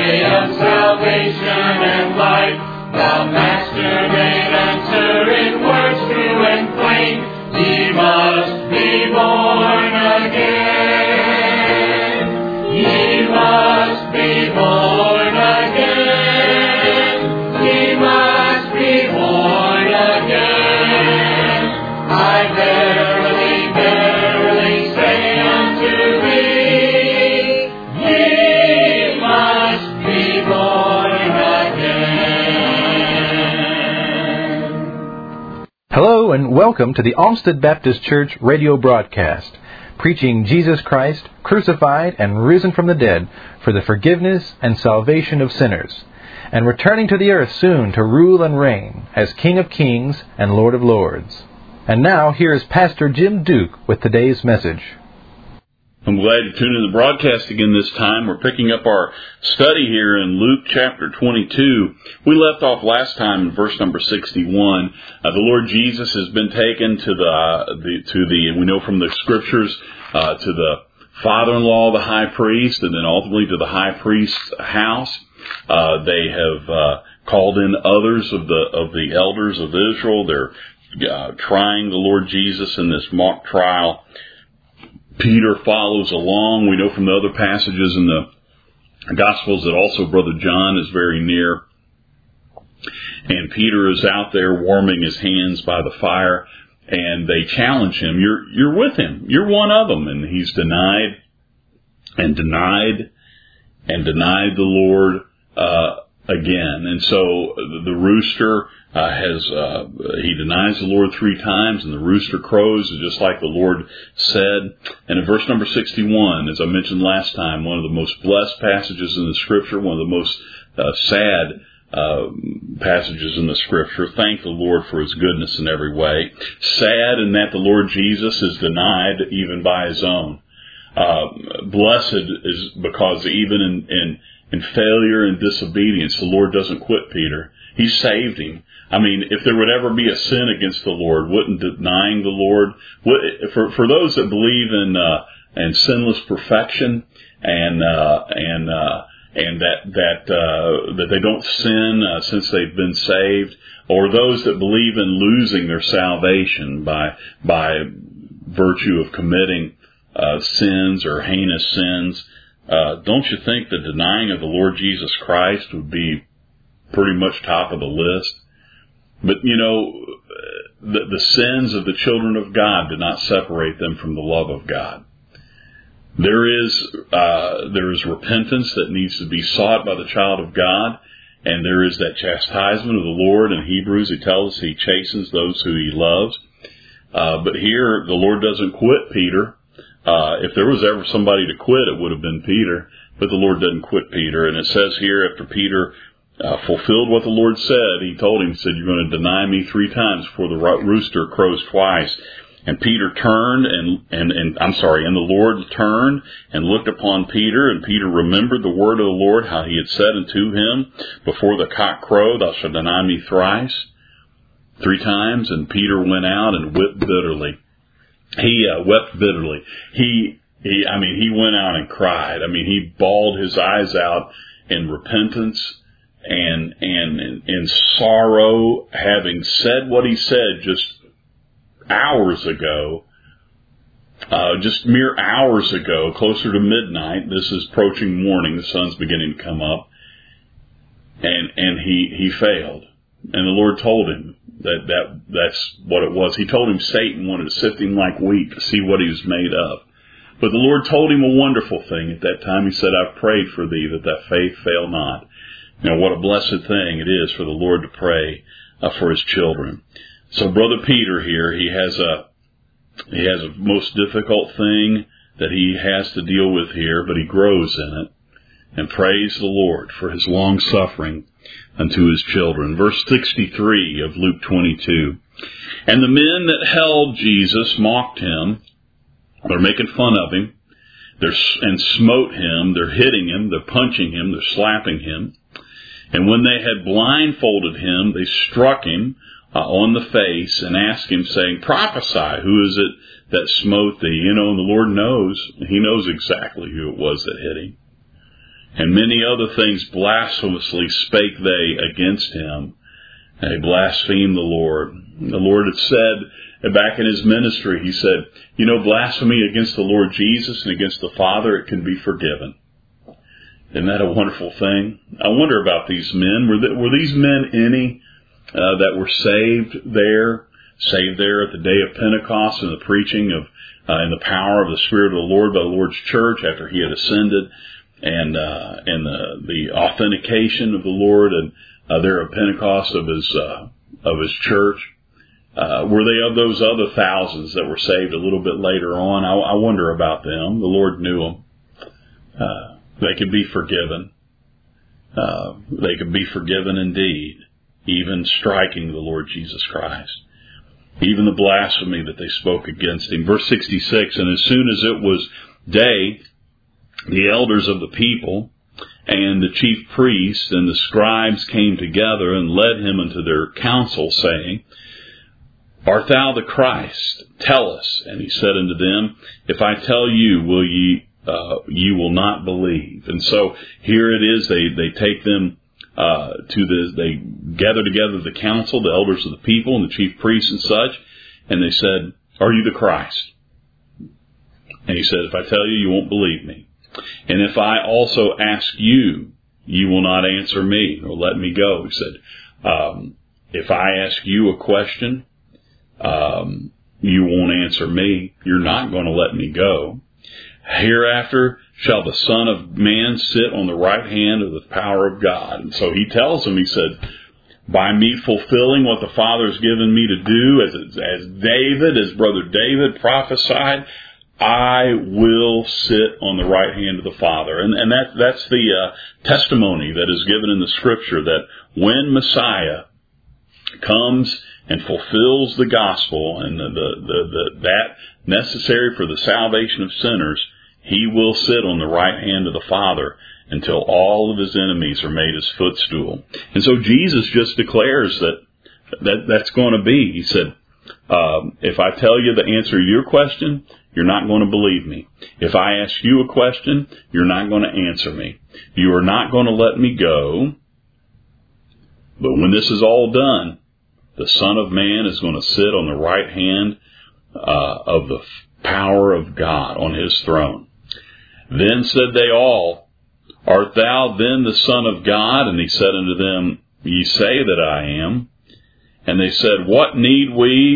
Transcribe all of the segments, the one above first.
day of salvation and light, the Master made answer in words true and plain, ye must be born again. Ye must be born again. Ye must be born again. I verily, verily say unto thee, ye must be born again. Hello and welcome to the Olmsted Baptist Church radio broadcast, preaching Jesus Christ, crucified and risen from the dead for the forgiveness and salvation of sinners, and returning to the earth soon to rule and reign as King of Kings and Lord of Lords. And now, here is Pastor Jim Duke with today's message. I'm glad to tune in the broadcast again this time. We're picking up our study here in Luke chapter 22. We left off last time in verse number 61. The Lord Jesus has been taken to we know from the scriptures, to the father-in-law of the high priest, and then ultimately to the high priest's house. They have called in others of the elders of Israel. They're trying the Lord Jesus in this mock trial. Peter follows along. We know from the other passages in the Gospels that also Brother John is very near. And Peter is out there warming his hands by the fire, and they challenge him. You're with him. You're one of them. And he's denied the Lord again. And so the rooster he denies the Lord 3 times, and the rooster crows, just like the Lord said. And in verse number 61, as I mentioned last time, one of the most blessed passages in the Scripture, one of the most sad passages in the Scripture. Thank the Lord for His goodness in every way. Sad in that the Lord Jesus is denied even by His own. Blessed is because even in failure and disobedience, the Lord doesn't quit Peter. He saved him. I mean, if there would ever be a sin against the Lord, wouldn't denying the Lord, for those that believe in sinless perfection and that they don't sin since they've been saved, or those that believe in losing their salvation by virtue of committing sins or heinous sins, don't you think the denying of the Lord Jesus Christ would be pretty much top of the list? But, you know, the sins of the children of God did not separate them from the love of God. There is repentance that needs to be sought by the child of God, and there is that chastisement of the Lord. In Hebrews, He tells us He chastens those who He loves. But here, the Lord doesn't quit Peter. If there was ever somebody to quit, it would have been Peter. But the Lord doesn't quit Peter. And it says here, after Peter fulfilled what the Lord said, He told him, said, you're going to deny me 3 times before the rooster crows twice. And Peter turned and the Lord turned and looked upon Peter, and Peter remembered the word of the Lord, how He had said unto him, before the cock crow, thou shalt deny me 3 times. And Peter went out and wept bitterly. He wept bitterly. He went out and cried. I mean, he bawled his eyes out in repentance and in sorrow, having said what he said just hours ago, just mere hours ago, closer to midnight. This is approaching morning. The sun's beginning to come up, and he failed. And the Lord told him that's what it was. He told him Satan wanted to sift him like wheat to see what he was made of. But the Lord told him a wonderful thing at that time. He said, I've prayed for thee that thy faith fail not. You know, what a blessed thing it is for the Lord to pray for His children. So Brother Peter here, he has a most difficult thing that he has to deal with here, but he grows in it. And praise the Lord for His long suffering unto His children. Verse 63 of Luke 22. And the men that held Jesus mocked Him. They're making fun of Him. And smote Him. They're hitting Him. They're punching Him. They're slapping Him. And when they had blindfolded Him, they struck Him on the face and asked Him, saying, Prophesy, who is it that smote thee? You know, and the Lord knows. He knows exactly who it was that hit Him. And many other things blasphemously spake they against him. And they blasphemed the Lord. The Lord had said, back in his ministry, he said, blasphemy against the Lord Jesus and against the Father, it can be forgiven. Isn't that a wonderful thing? I wonder about these men. Were these men any that were saved there at the day of Pentecost and the preaching of and the power of the Spirit of the Lord by the Lord's church after he had ascended, and the authentication of the Lord and there at Pentecost of his church? Were they of those other thousands that were saved a little bit later on? I wonder about them. The Lord knew them. They could be forgiven. They could be forgiven indeed, even striking the Lord Jesus Christ. Even the blasphemy that they spoke against him. Verse 66, and as soon as it was day, the elders of the people and the chief priests and the scribes came together and led him into their council, saying, Art thou the Christ? Tell us. And he said unto them, If I tell you, you will not believe. And so here it is. They take them they gather together the council, the elders of the people and the chief priests and such, and they said, Are you the Christ? And he said, If I tell you, you won't believe me. And if I also ask you, you will not answer me or let me go. He said, if I ask you a question, you won't answer me. You're not going to let me go. Hereafter shall the Son of Man sit on the right hand of the power of God. And so he tells them, he said, by me fulfilling what the Father has given me to do, as brother David prophesied, I will sit on the right hand of the Father. And that's the testimony that is given in the Scripture, that when Messiah comes and fulfills the gospel and that necessary for the salvation of sinners, he will sit on the right hand of the Father until all of his enemies are made his footstool. And so Jesus just declares that's going to be. He said, if I tell you the answer to your question, you're not going to believe me. If I ask you a question, you're not going to answer me. You are not going to let me go. But when this is all done, the Son of Man is going to sit on the right hand of the power of God on his throne. Then said they all, Art thou then the Son of God? And he said unto them, Ye say that I am. And they said, What need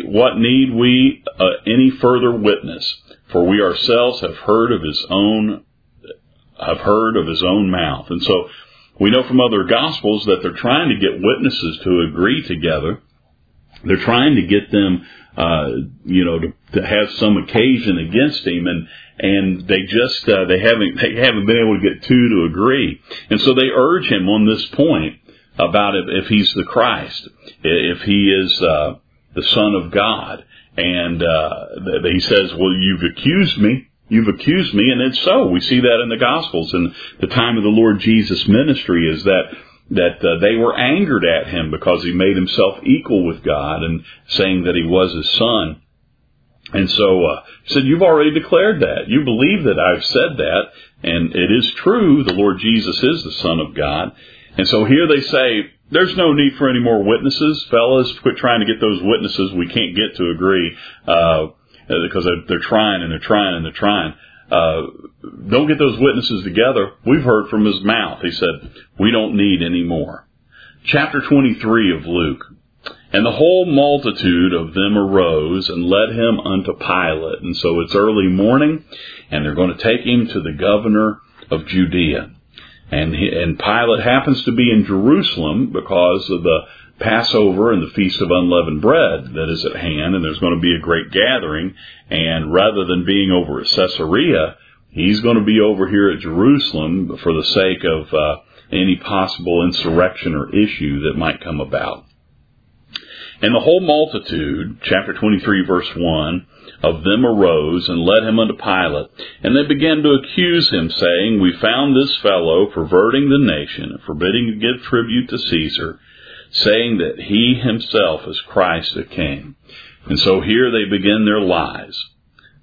we any further witness? For we ourselves have heard of his own mouth. And so we know from other Gospels that they're trying to get witnesses to agree together. They're trying to get them, to have some occasion against him, and they just they haven't been able to get two to agree. And so they urge him on this point about if he's the Christ, if he is the Son of God. And he says, well, you've accused me, and it's so. We see that in the Gospels. And the time of the Lord Jesus' ministry is that they were angered at him because he made himself equal with God and saying that he was his son. And so he said, you've already declared that. You believe that I've said that, and it is true. The Lord Jesus is the Son of God. And so here they say, there's no need for any more witnesses. Fellas, quit trying to get those witnesses we can't get to agree, because they're trying and they're trying and they're trying. Don't get those witnesses together. We've heard from his mouth. He said, we don't need any more. Chapter 23 of Luke. And the whole multitude of them arose and led him unto Pilate. And so it's early morning, and they're going to take him to the governor of Judea. And Pilate happens to be in Jerusalem because of the Passover and the Feast of Unleavened Bread that is at hand, and there's going to be a great gathering. And rather than being over at Caesarea, he's going to be over here at Jerusalem for the sake of any possible insurrection or issue that might come about. And the whole multitude, chapter 23, verse 1, of them arose and led him unto Pilate. And they began to accuse him, saying, We found this fellow perverting the nation, and forbidding to give tribute to Caesar, saying that he himself is Christ the King. And so here they begin their lies.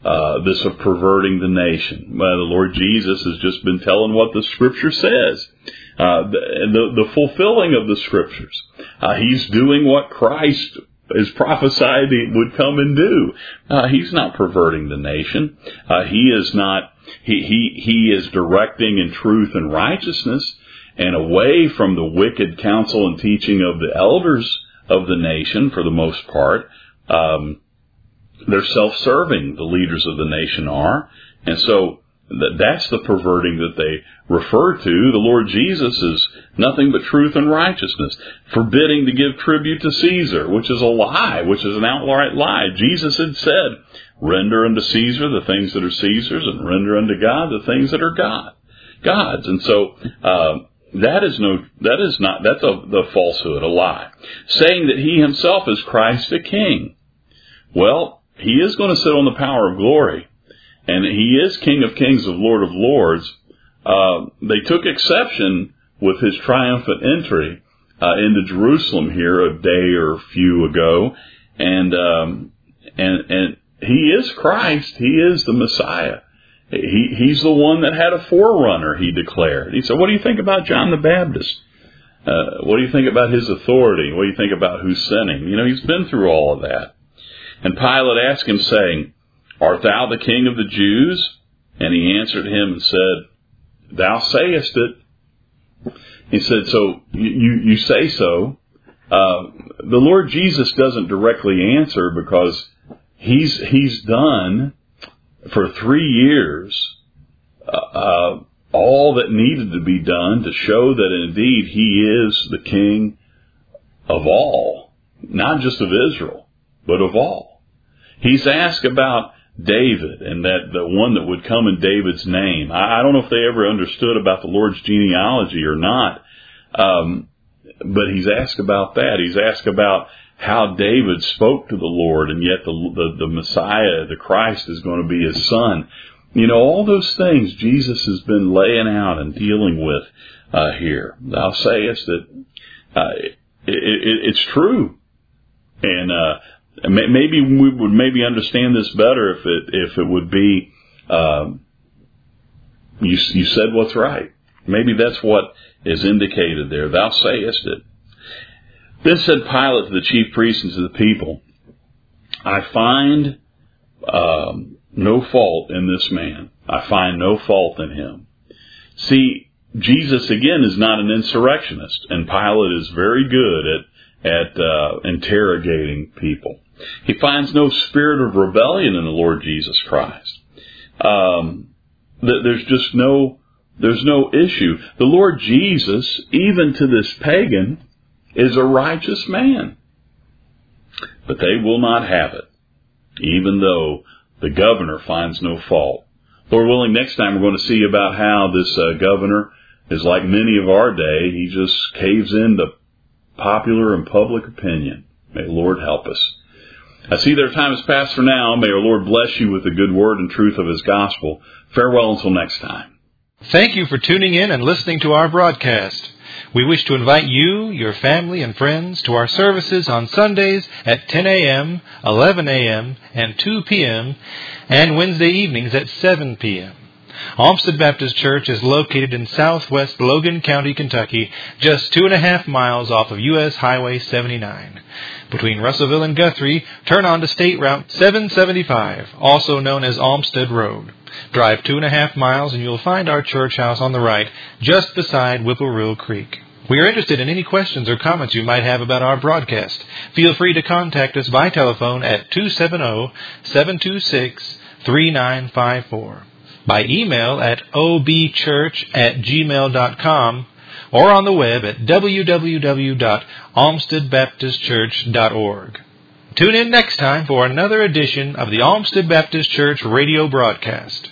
this of perverting the nation. Well, the Lord Jesus has just been telling what the Scripture says. The fulfilling of the Scriptures. He's doing what Christ is prophesied he would come and do. He's not perverting the nation. He is not. He is directing in truth and righteousness, and away from the wicked counsel and teaching of the elders of the nation. For the most part, they're self-serving. The leaders of the nation are, and so that's the perverting that they refer to. The Lord Jesus is nothing but truth and righteousness, forbidding to give tribute to Caesar, which is a lie, which is an outright lie. Jesus had said, render unto Caesar the things that are Caesar's, and render unto God the things that are God's. And so, that's the falsehood, a lie. Saying that he himself is Christ the King. Well, he is going to sit on the power of glory, and he is King of Kings and Lord of Lords. They took exception with his triumphant entry into Jerusalem here a day or a few ago, and he is Christ. He is the Messiah. He's the one that had a forerunner, he declared. He said, what do you think about John the Baptist? What do you think about his authority? What do you think about who's sending? You know, he's been through all of that. And Pilate asked him, saying, art thou the King of the Jews? And he answered him and said, thou sayest it. He said, so you say so. The Lord Jesus doesn't directly answer, because he's done for 3 years all that needed to be done to show that indeed he is the King of all, not just of Israel, but of all. He's asked about David, and that the one that would come in David's name. I don't know if they ever understood about the Lord's genealogy or not, but he's asked about that. He's asked about how David spoke to the Lord, and yet the Messiah, the Christ, is going to be his son. You know, all those things Jesus has been laying out and dealing with here. Thou sayest that it's true, and maybe we would understand this better if it would be you said what's right. Maybe that's what is indicated there. Thou sayest it. Then said Pilate to the chief priests and to the people, I find no fault in this man. I find no fault in him. See, Jesus again is not an insurrectionist, and Pilate is very good at interrogating people. He finds no spirit of rebellion in the Lord Jesus Christ. There's no issue. The Lord Jesus, even to this pagan, is a righteous man. But they will not have it, even though the governor finds no fault. Lord willing, next time we're going to see about how this governor is like many of our day. He just caves into popular and public opinion. May the Lord help us. I see their time has passed for now. May our Lord bless you with the good word and truth of his gospel. Farewell until next time. Thank you for tuning in and listening to our broadcast. We wish to invite you, your family, and friends to our services on Sundays at 10 a.m., 11 a.m., and 2 p.m., and Wednesday evenings at 7 p.m. Olmsted Baptist Church is located in southwest Logan County, Kentucky, just 2.5 miles off of U.S. Highway 79. Between Russellville and Guthrie, turn on to State Route 775, also known as Olmsted Road. Drive 2.5 miles and you'll find our church house on the right, just beside Whippoorwill Creek. We are interested in any questions or comments you might have about our broadcast. Feel free to contact us by telephone at 270-726-3954, by email at obchurch@gmail.com, or on the web at www.olmstedbaptistchurch.org. Tune in next time for another edition of the Olmsted Baptist Church radio broadcast.